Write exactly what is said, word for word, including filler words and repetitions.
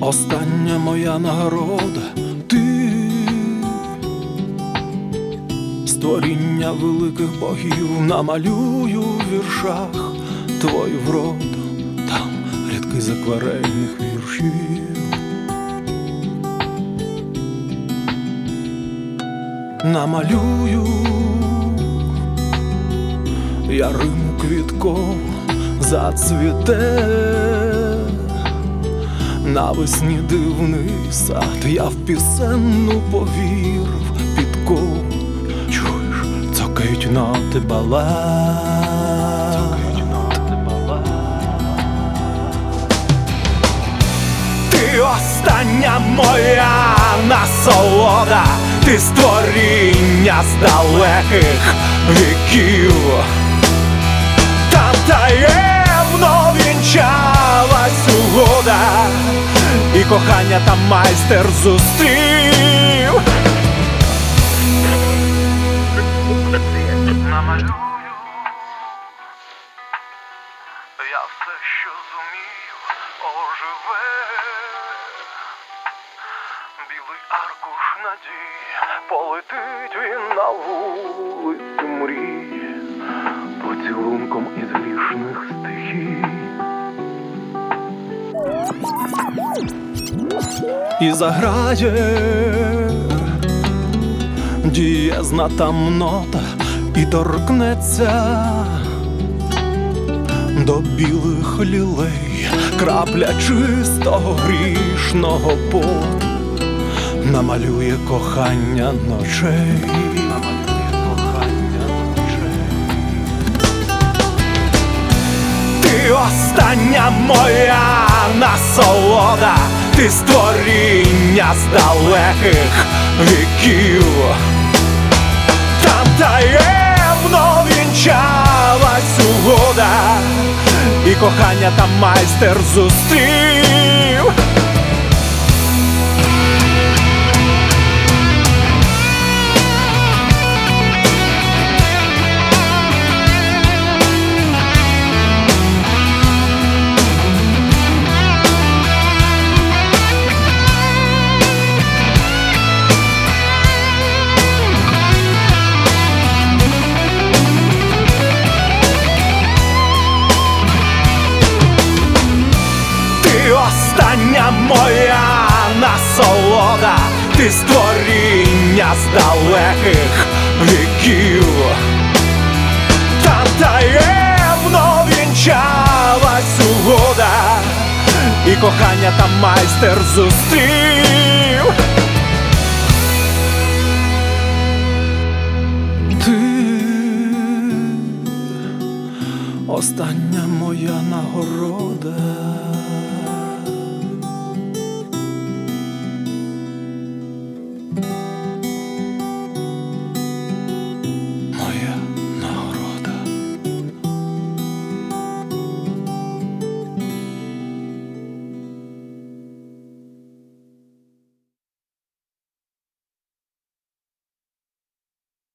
Остання моя нагорода ти, створіння великих богів, намалюю в віршах твою вроду, там рядки з акварельних віршів. Намалюю я Риму квітком зацвіте, навесні дивний сад, я в пісенну повірив підков. Чуєш, цокають ноти балад. Ти остання моя насолода, ти створіння з далеких віків. Там таємно вінчалась угода, і кохання там майстер зустрів. Намалюю я все, що зумію, оживе. Білий аркуш надії, полетить він на вулицю мрії, поцілунком із грішних стихій. І заграє дієзна там нота, і торкнеться до білих лілей крапля чистого грішного поту, намалює кохання ночей. Намалює кохання ночей. Ти остання моя насолода, ти створіння з далеких віків. Там таємно вінчалась угода, і кохання там майстер зустрів. Остання моя насолода, ти створіння з далеких віків. Там таємно вінчалась угода, і кохання там майстер зустрів. Ти остання моя нагорода.